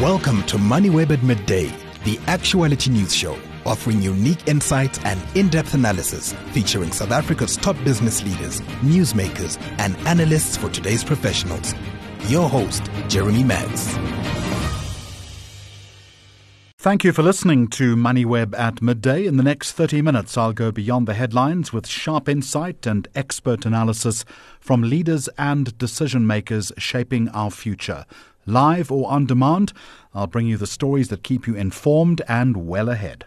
Welcome to MoneyWeb at Midday, the actuality news show, offering unique insights and in-depth analysis featuring South Africa's top business leaders, newsmakers, and analysts for today's professionals. Your host, Jeremy Maggs. Thank you for listening to MoneyWeb at Midday. In the next 30 minutes, I'll go beyond the headlines with sharp insight and expert analysis from leaders and decision makers shaping our future. Live or on demand, I'll bring you the stories that keep you informed and well ahead.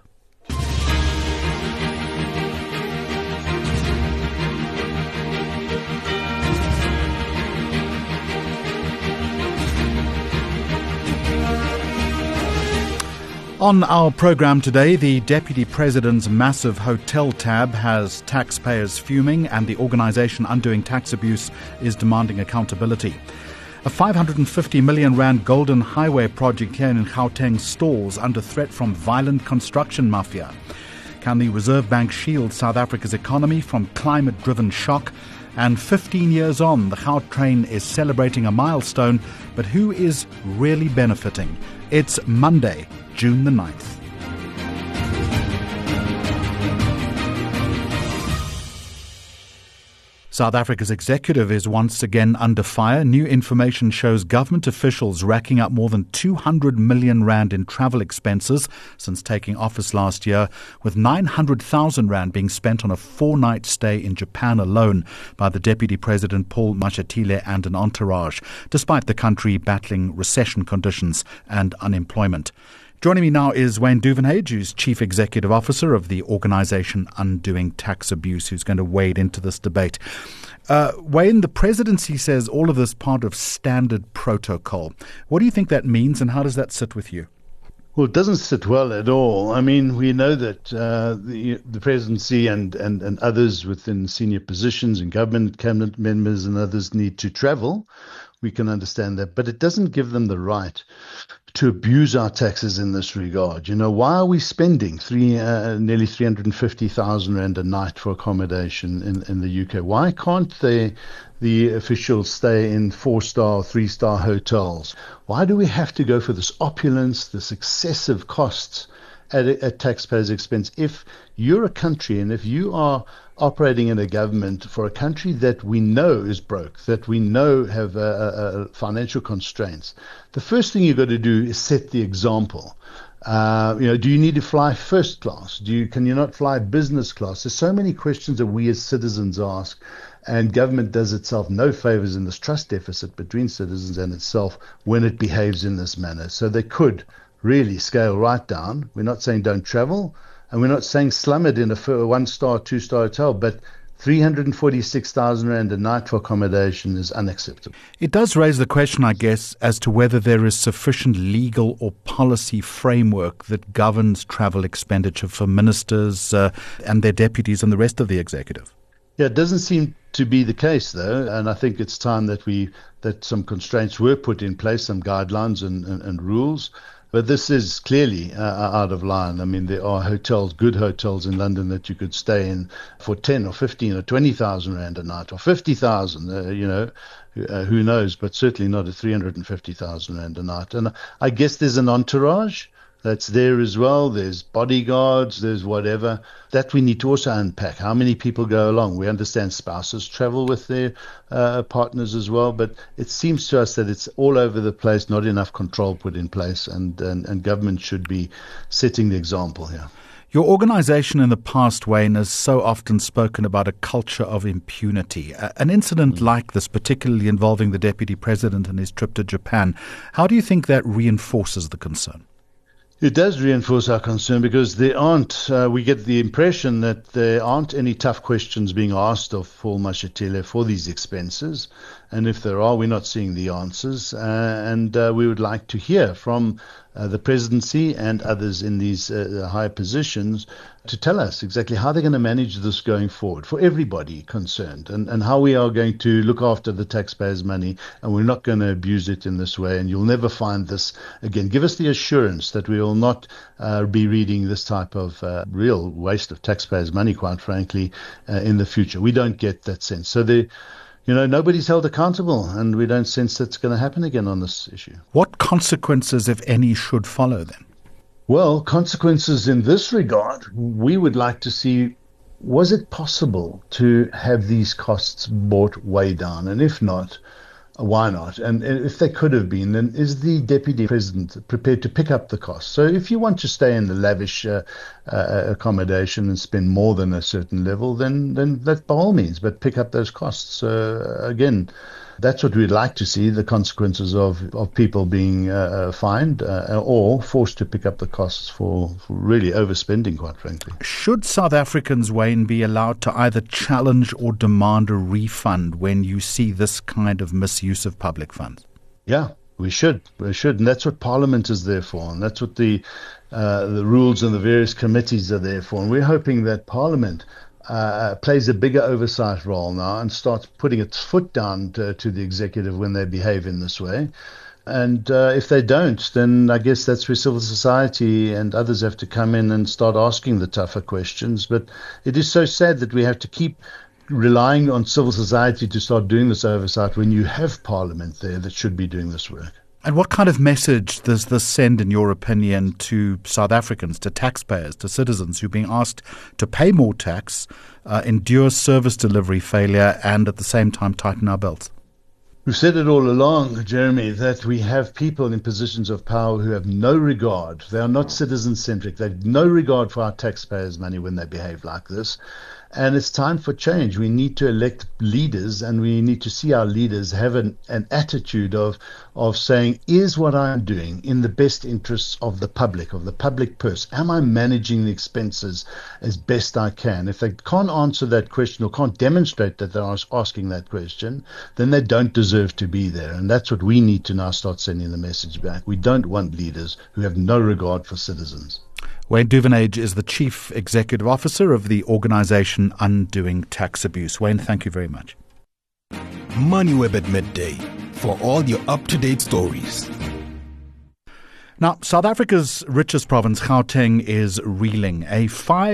On our program today, the Deputy President's massive hotel tab has taxpayers fuming, and the organisation Undoing Tax Abuse is demanding accountability. A 550 million rand Golden Highway project here in Gauteng stalls under threat from violent construction mafia. Can the Reserve Bank shield South Africa's economy from climate-driven shock? And 15 years on, the Gautrain is celebrating a milestone, but who is really benefiting? It's Monday, June the 9th. South Africa's executive is once again under fire. New information shows government officials racking up more than 200 million rand in travel expenses since taking office last year, with 900,000 rand being spent on a 4-night stay in Japan alone by the Deputy President Paul Mashatile and an entourage, despite the country battling recession conditions and unemployment. Joining me now is Wayne Duvenhage, who's Chief Executive Officer of the organisation Undoing Tax Abuse, who's going to wade into this debate. Wayne, the presidency says all of this part of standard protocol. What do you think that means, and how does that sit with you? Well, it doesn't sit well at all. I mean, we know that the presidency and others within senior positions in government, cabinet members and others need to travel. We can understand that, but it doesn't give them the right to abuse our taxes in this regard. You know, why are we spending nearly 350,000 rand a night for accommodation in the UK? Why can't the officials stay in 4-star, 3-star hotels? Why do we have to go for this opulence, this excessive costs at taxpayers' expense? If you're a country and if you are operating in a government for a country that we know is broke, that we know have financial constraints, the first thing you've got to do is set the example. Do you need to fly first class? Can you not fly business class? There's so many questions that we as citizens ask, and government does itself no favors in this trust deficit between citizens and itself when it behaves in this manner. So they could really scale right down. We're not saying don't travel, and we're not saying slum it in a 1-star, 2-star hotel, but 346,000 rand a night for accommodation is unacceptable. It does raise the question, I guess, as to whether there is sufficient legal or policy framework that governs travel expenditure for ministers and their deputies and the rest of the executive. Yeah, it doesn't seem to be the case, though, and I think it's time that some constraints were put in place, some guidelines and rules. But this is clearly out of line. I mean, there are hotels, good hotels in London that you could stay in for 10 or 15 or 20,000 rand a night, or 50,000, who knows, but certainly not at 350,000 rand a night. And I guess there's an entourage that's there as well. There's bodyguards, there's whatever. That we need to also unpack. How many people go along? We understand spouses travel with their partners as well, but it seems to us that it's all over the place, not enough control put in place, and government should be setting the example here. Your organisation in the past, Wayne, has so often spoken about a culture of impunity. An incident like this, particularly involving the Deputy President and his trip to Japan, how do you think that reinforces the concern? It does reinforce our concern because we get the impression that there aren't any tough questions being asked of Paul Mashatile for these expenses. And if there are, we're not seeing the answers. And we would like to hear from the presidency and others in these high positions to tell us exactly how they're going to manage this going forward for everybody concerned, and how we are going to look after the taxpayers' money, and we're not going to abuse it in this way, and you'll never find this again. Give us the assurance that we will not be reading this type of real waste of taxpayers' money, quite frankly, in the future. We don't get that sense. So nobody's held accountable, and we don't sense that's going to happen again on this issue. What consequences, if any, should follow then? Well, consequences in this regard, we would like to see, was it possible to have these costs brought way down? And if not, why not? And if they could have been, then is the Deputy President prepared to pick up the cost? So if you want to stay in the lavish accommodation and spend more than a certain level, then that by all means, but pick up those costs. Again, that's what we'd like to see, the consequences of people being fined or forced to pick up the costs for really overspending, quite frankly. Should South Africans, Wayne, be allowed to either challenge or demand a refund when you see this kind of misuse of public funds? Yeah, we should. And that's what Parliament is there for. And that's what the rules and the various committees are there for. And we're hoping that Parliament plays a bigger oversight role now and starts putting its foot down to the executive when they behave in this way. And if they don't, then I guess that's where civil society and others have to come in and start asking the tougher questions. But it is so sad that we have to keep relying on civil society to start doing this oversight when you have Parliament there that should be doing this work. And what kind of message does this send, in your opinion, to South Africans, to taxpayers, to citizens who are being asked to pay more tax, endure service delivery failure, and at the same time tighten our belts? We've said it all along, Jeremy, that we have people in positions of power who have no regard. They are not citizen-centric. They have no regard for our taxpayers' money when they behave like this. And it's time for change. We need to elect leaders, and we need to see our leaders have an attitude of saying, is what I'm doing in the best interests of the public purse? Am I managing the expenses as best I can? If they can't answer that question or can't demonstrate that they're asking that question, then they don't deserve to be there. And that's what we need to now start sending the message back. We don't want leaders who have no regard for citizens. Wayne Duvenage is the Chief Executive Officer of the organisation Undoing Tax Abuse. Wayne, thank you very much. MoneyWeb at midday for all your up-to-date stories. Now, South Africa's richest province, Gauteng, is reeling. A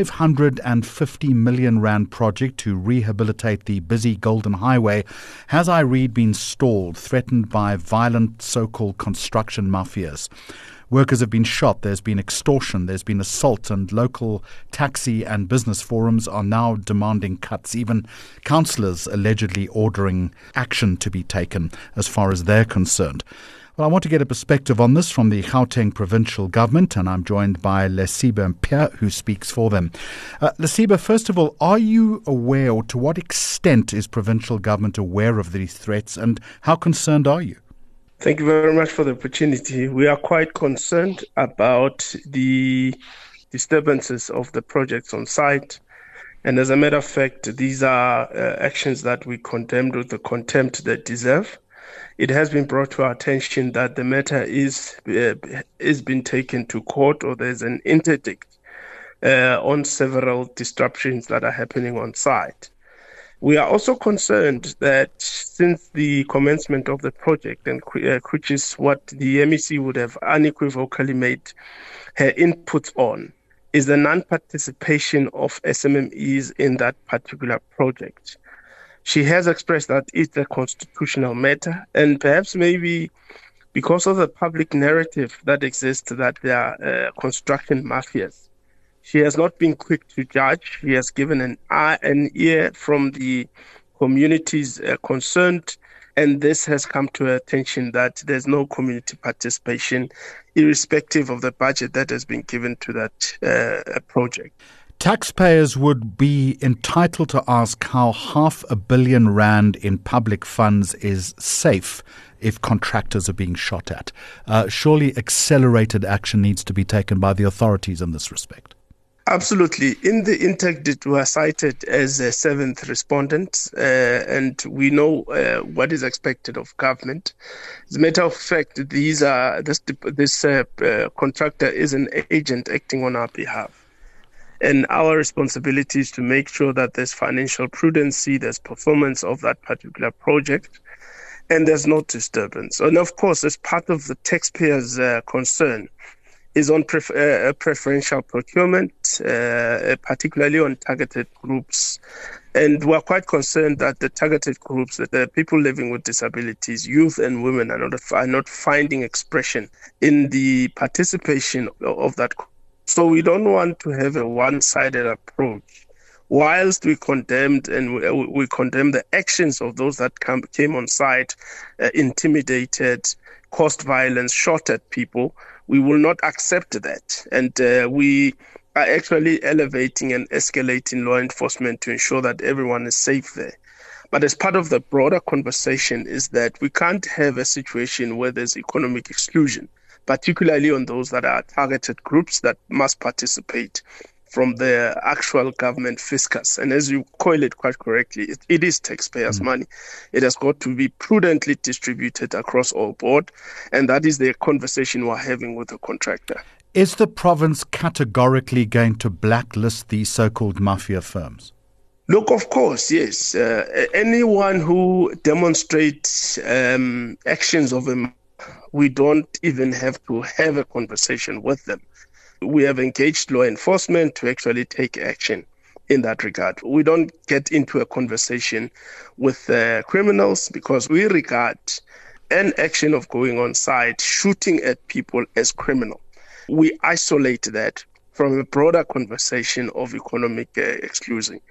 550 million rand project to rehabilitate the busy Golden Highway has, I read, been stalled, threatened by violent so-called construction mafias. Workers have been shot, there's been extortion, there's been assault, and local taxi and business forums are now demanding cuts, even councillors allegedly ordering action to be taken as far as they're concerned. Well, I want to get a perspective on this from the Gauteng provincial government, and I'm joined by Lesiba Mpia, who speaks for them. Lesiba, first of all, are you aware, or to what extent is provincial government aware of these threats, and how concerned are you? Thank you very much for the opportunity. We are quite concerned about the disturbances of the projects on site. And as a matter of fact, these are actions that we condemned with the contempt they deserve. It has been brought to our attention that the matter is being taken to court, or there's an interdict on several disruptions that are happening on site. We are also concerned that since the commencement of the project, and which is what the MEC would have unequivocally made her inputs on, is the non-participation of SMMEs in that particular project. She has expressed that it's a constitutional matter, and perhaps maybe because of the public narrative that exists that there are construction mafias, she has not been quick to judge. She has given an ear from the communities concerned, and this has come to her attention that there's no community participation, irrespective of the budget that has been given to that project. Taxpayers would be entitled to ask how 500 million rand in public funds is safe if contractors are being shot at. Surely accelerated action needs to be taken by the authorities in this respect. Absolutely. In the interdict, we are cited as a seventh respondent, and we know what is expected of government. As a matter of fact, this contractor is an agent acting on our behalf. And our responsibility is to make sure that there's financial prudency, there's performance of that particular project, and there's no disturbance. And of course, as part of the taxpayers' concern, is on preferential procurement, particularly on targeted groups. And we're quite concerned that the targeted groups, that the people living with disabilities, youth and women, are not finding expression in the participation of that. So we don't want to have a one-sided approach. Whilst we condemned and we condemn the actions of those that came on site, intimidated, caused violence, shot at people, we will not accept that. And we are actually elevating and escalating law enforcement to ensure that everyone is safe there. But as part of the broader conversation is that we can't have a situation where there's economic exclusion, particularly on those that are targeted groups that must participate from the actual government fiscus. And as you call it quite correctly, it is taxpayers' money. It has got to be prudently distributed across all board, and that is the conversation we're having with the contractor. Is the province categorically going to blacklist these so-called mafia firms? Look, of course, yes. Anyone who demonstrates actions of a, we don't even have to have a conversation with them. We have engaged law enforcement to actually take action in that regard. We don't get into a conversation with criminals because we regard an action of going on site, shooting at people as criminal. We isolate that from a broader conversation of economic exclusions.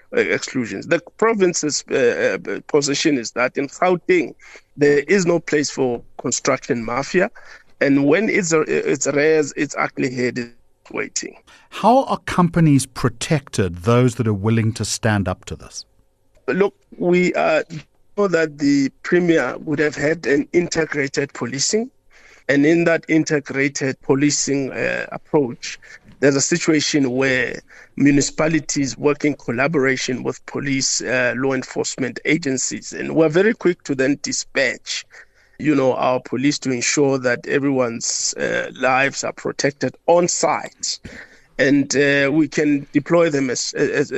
The province's position is that in Gauteng, there is no place for construction mafia, and when it's raised, its ugly head is waiting. How are companies protected, those that are willing to stand up to this? Look, we know that the Premier would have had an integrated policing, and in that integrated policing approach, there's a situation where municipalities work in collaboration with police, law enforcement agencies, and we're very quick to then dispatch our police to ensure that everyone's lives are protected on site, and we can deploy them as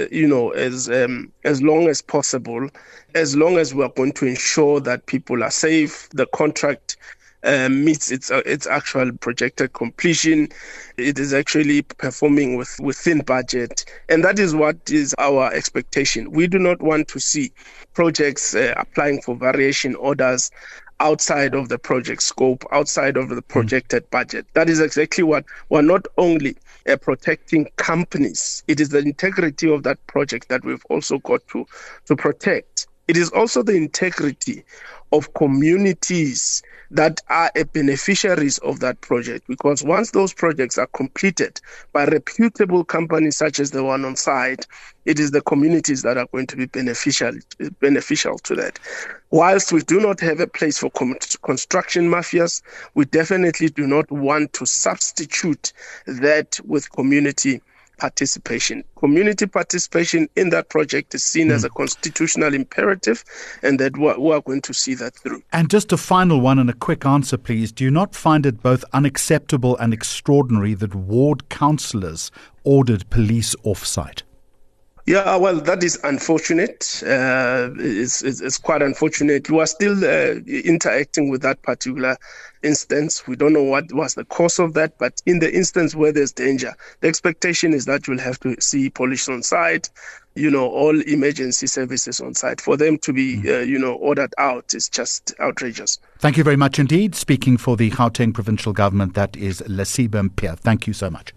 long as possible, as long as we are going to ensure that people are safe. The contract meets its actual projected completion. It is actually performing within budget, and that is what is our expectation. We do not want to see projects applying for variation orders outside of the project scope, outside of the projected budget. That is exactly what we're not only protecting companies. It is the integrity of that project that we've also got to protect. It is also the integrity of communities that are beneficiaries of that project, because once those projects are completed by reputable companies such as the one on site, it is the communities that are going to be beneficial to that. Whilst we do not have a place for construction mafias, we definitely do not want to substitute that with community participation. Community participation in that project is seen as a constitutional imperative, and that we are going to see that through. And just a final one and a quick answer, please. Do you not find it both unacceptable and extraordinary that ward councillors ordered police off-site? Yeah, well, that is unfortunate. It's quite unfortunate. We are still interacting with that particular instance. We don't know what was the cause of that, but in the instance where there's danger, the expectation is that you'll have to see police on site, all emergency services on site. For them to be, ordered out is just outrageous. Thank you very much indeed. Speaking for the Gauteng Provincial Government, that is Lesiba Mphia. Thank you so much.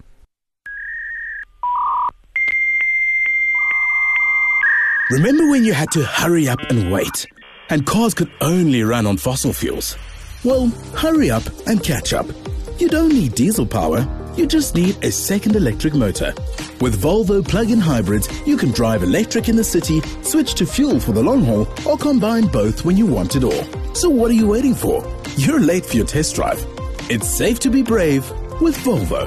Remember when you had to hurry up and wait, and cars could only run on fossil fuels? Well, hurry up and catch up. You don't need diesel power, you just need a second electric motor. With Volvo plug-in hybrids, you can drive electric in the city, switch to fuel for the long haul, or combine both when you want it all. So what are you waiting for? You're late for your test drive. It's safe to be brave with Volvo.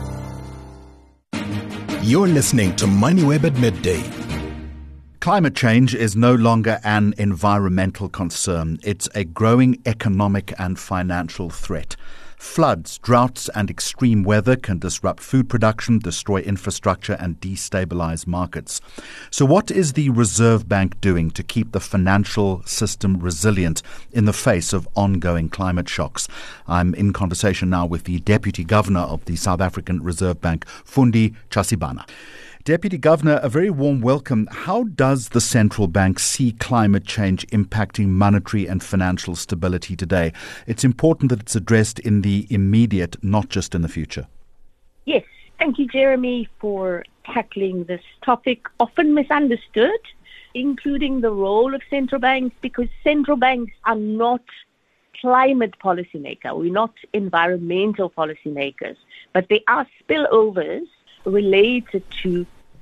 You're listening to MoneyWeb at midday. Climate change is no longer an environmental concern. It's a growing economic and financial threat. Floods, droughts and extreme weather can disrupt food production, destroy infrastructure and destabilize markets. So what is the Reserve Bank doing to keep the financial system resilient in the face of ongoing climate shocks? I'm in conversation now with the Deputy Governor of the South African Reserve Bank, Fundi Chasibana. Deputy Governor, a very warm welcome. How does the central bank see climate change impacting monetary and financial stability today? It's important that it's addressed in the immediate, not just in the future. Yes, thank you, Jeremy, for tackling this topic, often misunderstood, including the role of central banks, because central banks are not climate policymakers. We're not environmental policymakers, but they are spillovers related to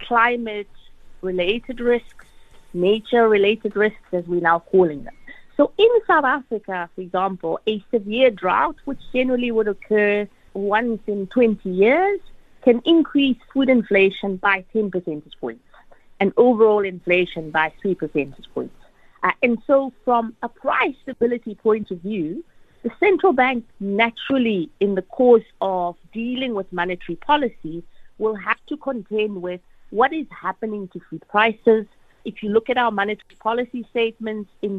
climate-related risks, nature-related risks, as we're now calling them. So in South Africa, for example, a severe drought, which generally would occur once in 20 years, can increase food inflation by 10 percentage points and overall inflation by 3 percentage points. And so from a price stability point of view, the central bank naturally, in the course of dealing with monetary policy, will have to contend with what is happening to food prices. If you look at our monetary policy statements in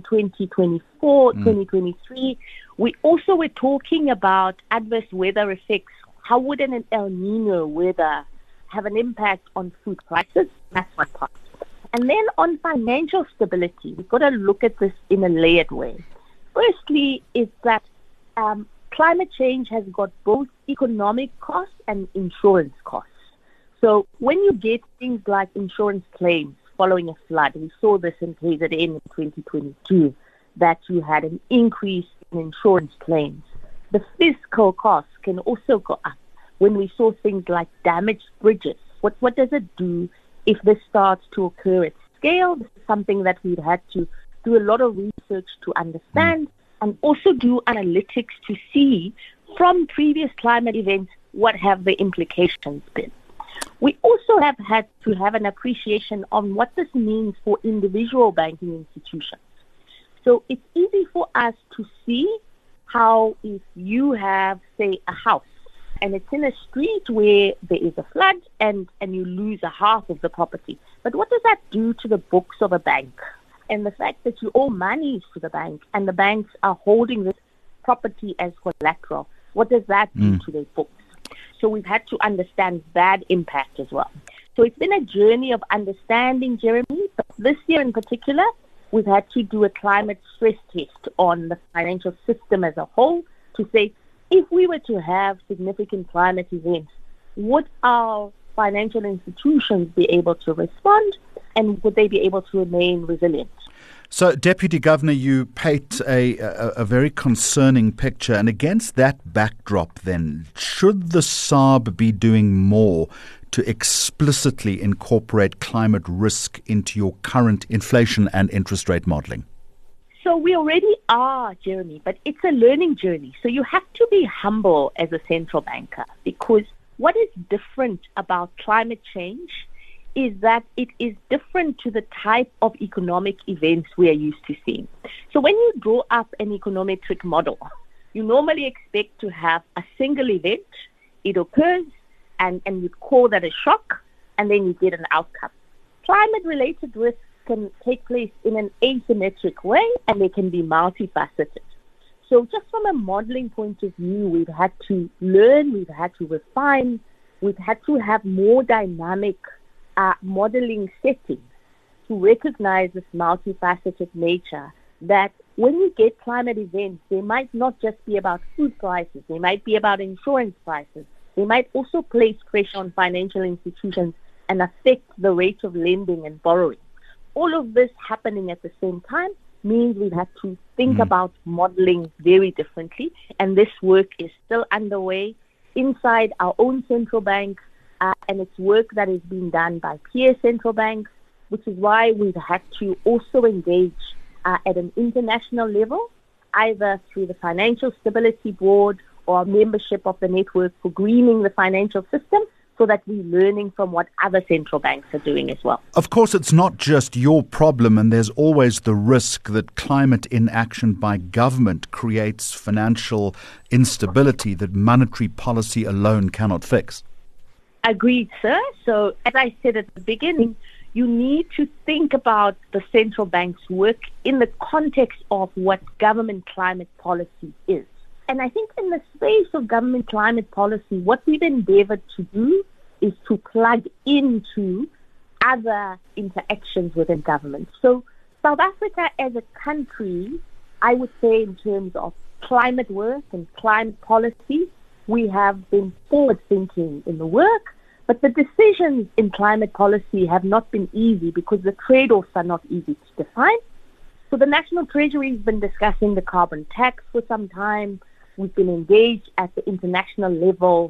2024, 2023, we also were talking about adverse weather effects. How would an El Nino weather have an impact on food prices? That's one part. And then on financial stability, we've got to look at this in a layered way. Firstly, is that climate change has got both economic costs and insurance costs. So when you get things like insurance claims following a flood, we saw this in KZN in 2022, that you had an increase in insurance claims. The fiscal costs can also go up when we saw things like damaged bridges. What does it do if this starts to occur at scale? This is something that we've had to do a lot of research to understand and also do analytics to see from previous climate events what have the implications been. We also have had to have an appreciation on what this means for individual banking institutions. So it's easy for us to see how if you have, say, a house and it's in a street where there is a flood and you lose a half of the property. But what does that do to the books of a bank? And the fact that you owe money to the bank and the banks are holding this property as collateral, what does that do to their books? So we've had to understand that impact as well. So it's been a journey of understanding, Jeremy, but this year in particular, we've had to do a climate stress test on the financial system as a whole to say, if we were to have significant climate events, would our financial institutions be able to respond and would they be able to remain resilient? So, Deputy Governor, you paint a very concerning picture. And against that backdrop, then, should the SARB be doing more to explicitly incorporate climate risk into your current inflation and interest rate modelling? So we already are, Jeremy, but it's a learning journey. So you have to be humble as a central banker, because what is different about climate change is that it is different to the type of economic events we are used to seeing. So when you draw up an econometric model, you normally expect to have a single event, it occurs, and you call that a shock, and then you get an outcome. Climate-related risks can take place in an asymmetric way, and they can be multifaceted. So just from a modeling point of view, we've had to learn, we've had to refine, we've had to have more dynamic modeling settings to recognize this multifaceted nature, that when you get climate events, they might not just be about food prices, they might be about insurance prices, they might also place pressure on financial institutions and affect the rate of lending and borrowing. All of this happening at the same time means we've had to think about modeling very differently, and this work is still underway inside our own central bank, and it's work that is being done by peer central banks, which is why we've had to also engage at an international level, either through the Financial Stability Board or membership of the Network for Greening the Financial System, so that we're learning from what other central banks are doing as well. Of course, it's not just your problem, and there's always the risk that climate inaction by government creates financial instability that monetary policy alone cannot fix. Agreed, sir. So, as I said at the beginning, you need to think about the central bank's work in the context of what government climate policy is. And I think in the space of government climate policy, what we've endeavored to do is to plug into other interactions within government. So South Africa as a country, I would say in terms of climate work and climate policy, we have been forward-thinking in the work, but the decisions in climate policy have not been easy because the trade-offs are not easy to define. So the National Treasury has been discussing the carbon tax for some time. We've been engaged at the international level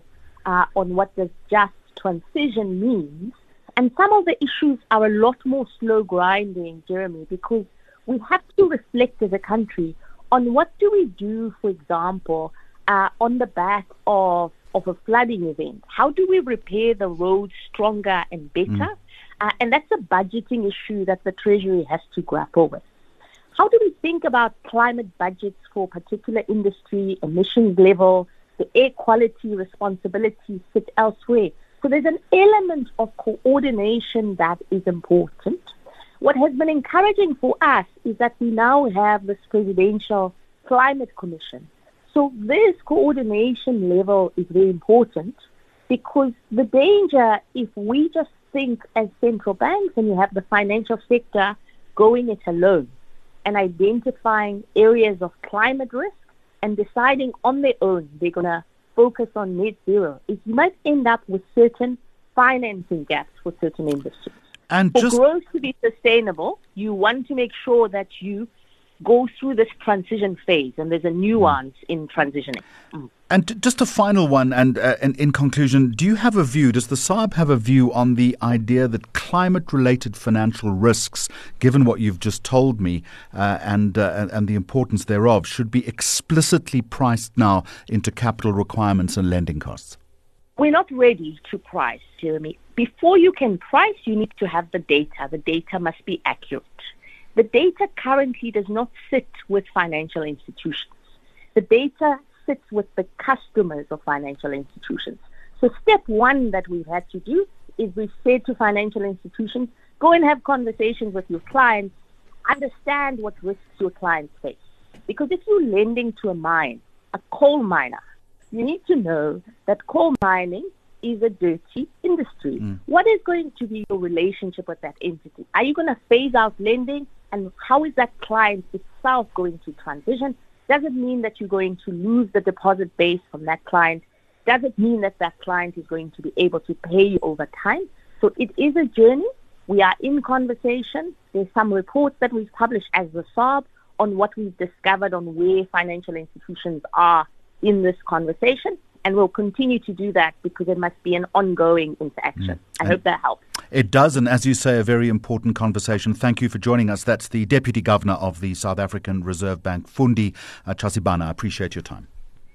on what does just transition means. And some of the issues are a lot more slow grinding, Jeremy, because we have to reflect as a country on what do we do, for example, on the back of a flooding event. How do we repair the roads stronger and better? And that's a budgeting issue that the Treasury has to grapple with. How do we think about climate budgets for particular industry, emissions level, the air quality responsibilities sit elsewhere? So there's an element of coordination that is important. What has been encouraging for us is that we now have this Presidential Climate Commission. So this coordination level is very important because the danger, if we just think as central banks and you have the financial sector going it alone, and identifying areas of climate risk and deciding on their own they're going to focus on net zero, is you might end up with certain financing gaps for certain industries. And for growth to be sustainable, you want to make sure that you go through this transition phase, and there's a nuance in transitioning. And just a final one, and in conclusion, do you have a view, does the SARB have a view on the idea that climate-related financial risks, given what you've just told me, and the importance thereof, should be explicitly priced now into capital requirements and lending costs? We're not ready to price, Jeremy. Before you can price, you need to have the data. The data must be accurate. The data currently does not sit with financial institutions. The data sits with the customers of financial institutions. So step one that we've had to do is we've said to financial institutions, go and have conversations with your clients, understand what risks your clients face. Because if you're lending to a mine, a coal miner, you need to know that coal mining is a dirty industry. What is going to be your relationship with that entity? Are you going to phase out lending? And how is that client itself going to transition? Does it mean that you're going to lose the deposit base from that client? Does it mean that that client is going to be able to pay you over time? So it is a journey. We are in conversation. There's some reports that we've published as the SARB on what we've discovered on where financial institutions are in this conversation. And we'll continue to do that because it must be an ongoing interaction. I hope that helps. It does, and as you say, a very important conversation. Thank you for joining us. That's the Deputy Governor of the South African Reserve Bank, Fundi Chasibana. I appreciate your time.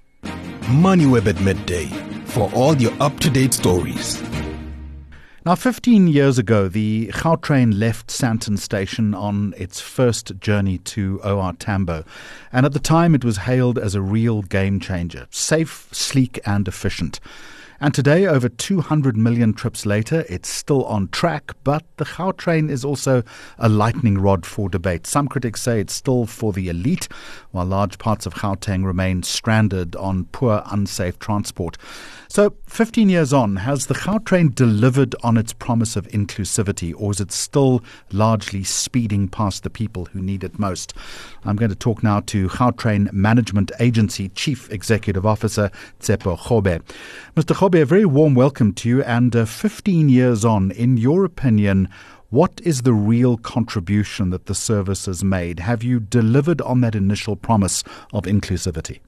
MoneyWeb at midday for all your up-to-date stories. Now, 15 years ago, the Gautrain left Sandton Station on its first journey to OR Tambo. And at the time, it was hailed as a real game changer, safe, sleek and efficient. And today, over 200 million trips later, it's still on track, but the Gautrain is also a lightning rod for debate. Some critics say it's still for the elite, while large parts of Gauteng remain stranded on poor, unsafe transport. So, 15 years on, has the Gautrain delivered on its promise of inclusivity, or is it still largely speeding past the people who need it most? I'm going to talk now to Gautrain Management Agency Chief Executive Officer, Tshepo Kgobe. Mr. Kgobe, a very warm welcome to you, and 15 years on, in your opinion, what is the real contribution that the service has made? Have you delivered on that initial promise of inclusivity?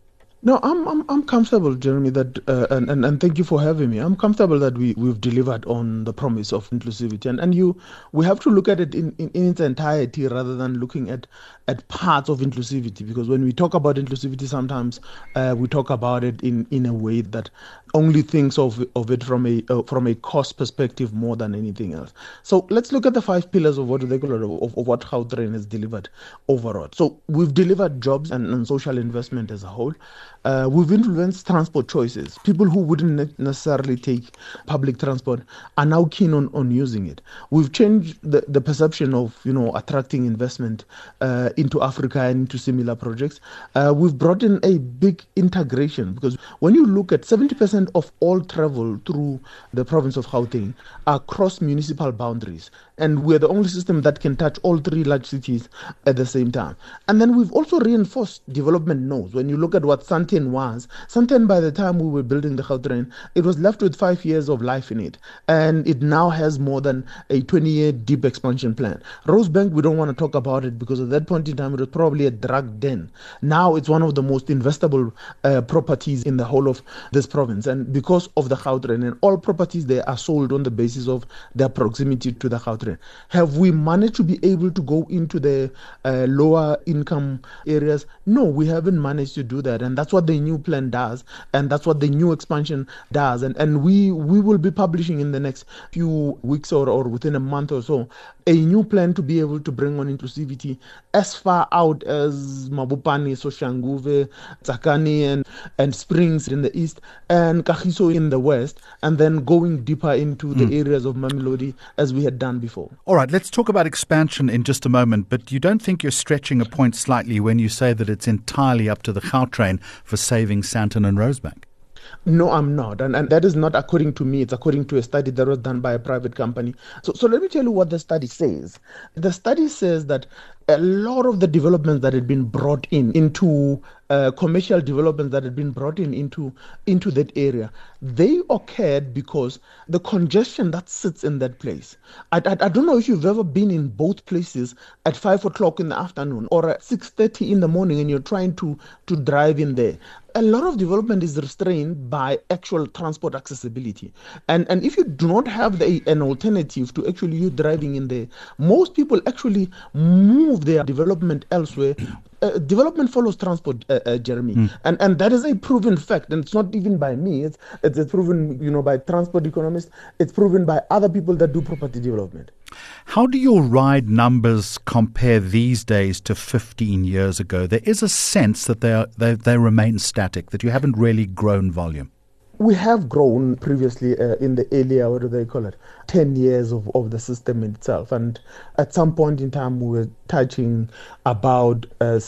No, I'm comfortable, Jeremy, that and thank you for having me. I'm comfortable that we've delivered on the promise of inclusivity, and we have to look at it in its entirety rather than looking at parts of inclusivity, because when we talk about inclusivity, sometimes we talk about it in a way that only thinks of it from a cost perspective more than anything else. So let's look at the 5 pillars of what they call it, of what Gautrain has delivered overall. So we've delivered jobs and social investment as a whole. We've influenced transport choices. People who wouldn't necessarily take public transport are now keen on using it. We've changed the perception of attracting investment into Africa and into similar projects. We've brought in a big integration, because when you look at 70% of all travel through the province of Gauteng are across municipal boundaries, and we're the only system that can touch all 3 large cities at the same time. And then we've also reinforced development nodes. When you look at what Sandton was, Sandton, by the time we were building the Gautrain, it was left with 5 years of life in it, and it now has more than a 20-year deep expansion plan. Rosebank, we don't want to talk about it because at that point in time it was probably a drug den. Now it's one of the most investable properties in the whole of this province, and because of the Gautrain, and all properties there are sold on the basis of their proximity to the Gautrain. Have we managed to be able to go into the lower income areas? No, we haven't managed to do that, and that's what the new plan does, and that's what the new expansion does, and we will be publishing in the next few weeks or within a month or so a new plan to be able to bring on inclusivity as far out as Mabopane, Soshanguve, Tsakani and Springs in the east, and Kagiso in the west, and then going deeper into the areas of Mamelodi as we had done before. All right, let's talk about expansion in just a moment, but you don't think you're stretching a point slightly when you say that it's entirely up to the Gautrain for saving Sandton and Rosebank? No, I'm not. And that is not according to me. It's according to a study that was done by a private company. So let me tell you what the study says. The study says that a lot of the developments that had been brought into commercial developments that had been brought into that area, they occurred because the congestion that sits in that place. I don't know if you've ever been in both places at 5 o'clock in the afternoon or at 6:30 in the morning and you're trying to drive in there. A lot of development is restrained by actual transport accessibility. And if you do not have an alternative to actually you driving in there, most people actually move their development elsewhere. Development follows transport, Jeremy, and that is a proven fact, and it's not even by me. It's proven, by transport economists. It's proven by other people that do property development. How do your ride numbers compare these days to 15 years ago? There is a sense that they remain static, that you haven't really grown volume. We have grown previously in the earlier, 10 years of the system itself. And at some point in time, we were touching about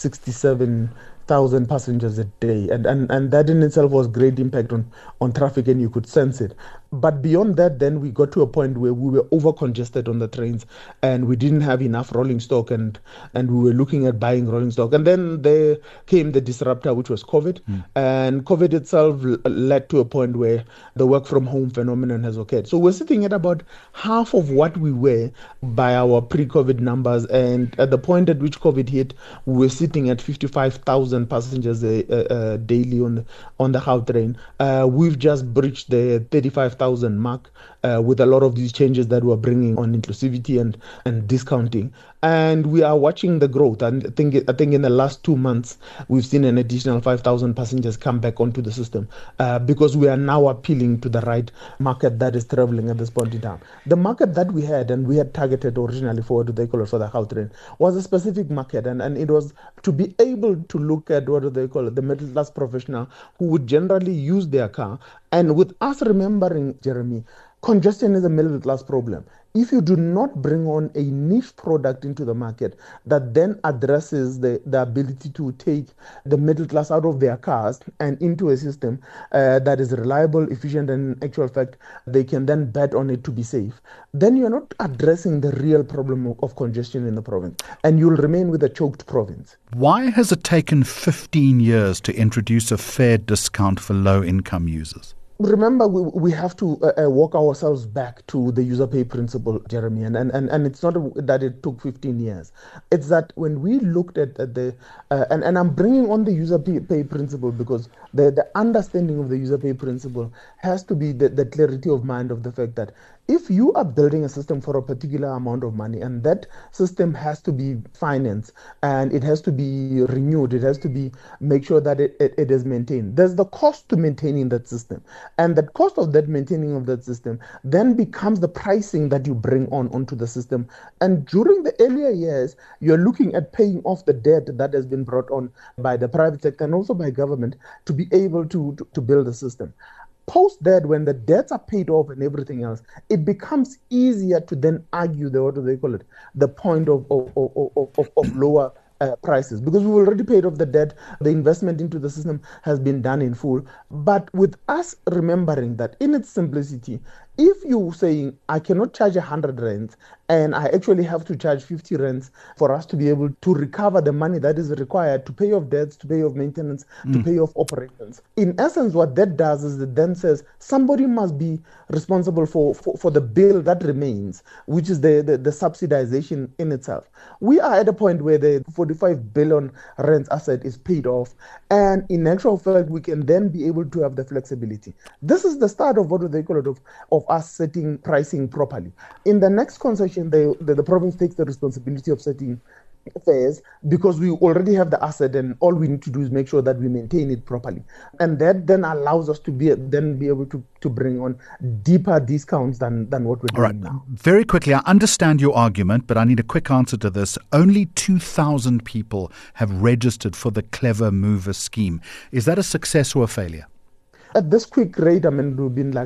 67,000 passengers a day. And that in itself was great impact on traffic, and you could sense it. But beyond that, then we got to a point where we were over-congested on the trains and we didn't have enough rolling stock, and we were looking at buying rolling stock. And then there came the disruptor, which was COVID. And COVID itself led to a point where the work-from-home phenomenon has occurred. So we're sitting at about half of what we were by our pre-COVID numbers. And at the point at which COVID hit, we were sitting at 55,000 passengers daily on the Gautrain. We've just breached the 35,000 mark with a lot of these changes that we're bringing on inclusivity and discounting. And we are watching the growth. And I think in the last 2 months, we've seen an additional 5,000 passengers come back onto the system because we are now appealing to the right market that is traveling at this point in time. The market that we had targeted originally for the Gautrain was a specific market, and it was to be able to look at the middle class professional who would generally use their car. And with us remembering, Jeremy, congestion is a middle class problem. If you do not bring on a niche product into the market that then addresses the ability to take the middle class out of their cars and into a system that is reliable, efficient, and in actual fact, they can then bet on it to be safe, then you're not addressing the real problem of congestion in the province, and you'll remain with a choked province. Why has it taken 15 years to introduce a fare discount for low-income users? Remember, we have to walk ourselves back to the user pay principle, Jeremy, and it's not that it took 15 years. It's that when we looked at and I'm bringing on the user pay principle because the understanding of the user pay principle has to be the clarity of mind of the fact that if you are building a system for a particular amount of money and that system has to be financed and it has to be renewed, it has to be make sure that it is maintained. There's the cost to maintaining that system. And the cost of that maintaining of that system then becomes the pricing that you bring onto the system. And during the earlier years, you're looking at paying off the debt that has been brought on by the private sector and also by government to be able to build a system. Post that, when the debts are paid off and everything else, it becomes easier to then argue the point of lower prices, because we've already paid off the debt. The investment into the system has been done in full. But with us remembering that in its simplicity, if you're saying I cannot charge 100 rands and I actually have to charge 50 rands for us to be able to recover the money that is required to pay off debts, to pay off maintenance, to pay off operations. In essence, what that does is it then says somebody must be responsible for the bill that remains, which is the subsidization in itself. We are at a point where the 45 billion rands asset is paid off, and in actual fact, we can then be able to have the flexibility. This is the start of of us setting pricing properly. In the next concession, the province takes the responsibility of setting fares because we already have the asset and all we need to do is make sure that we maintain it properly. And that then allows us to be able to bring on deeper discounts than what we're doing now. Very quickly, I understand your argument, but I need a quick answer to this. Only 2,000 people have registered for the Clever Mover scheme. Is that a success or a failure? At this quick rate, I mean, we've been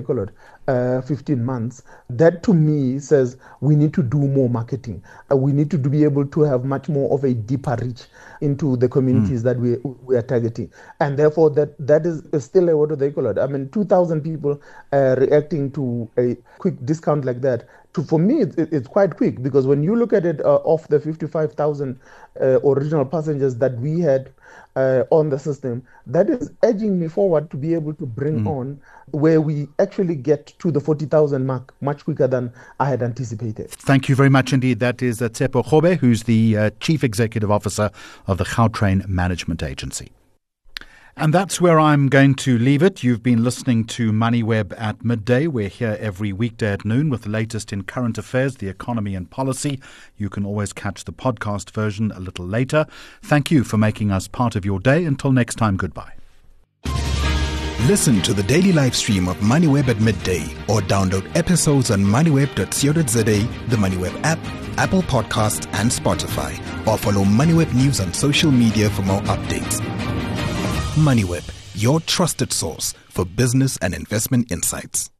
15 months. That to me says we need to do more marketing. We need to be able to have much more of a deeper reach into the communities that we are targeting. And therefore, that is still I mean, 2,000 people reacting to a quick discount like that. For me, it's quite quick, because when you look at it off the 55,000 original passengers that we had on the system, that is edging me forward to be able to bring on where we actually get to the 40,000 mark much quicker than I had anticipated. Thank you very much indeed. That is Tshepo Kgobe, who's the Chief Executive Officer of the Gautrain Management Agency. And that's where I'm going to leave it. You've been listening to MoneyWeb at midday. We're here every weekday at noon with the latest in current affairs, the economy and policy. You can always catch the podcast version a little later. Thank you for making us part of your day. Until next time, goodbye. Listen to the daily live stream of MoneyWeb at midday or download episodes on moneyweb.co.za, the MoneyWeb app, Apple Podcasts and Spotify, or follow MoneyWeb News on social media for more updates. MoneyWeb, your trusted source for business and investment insights.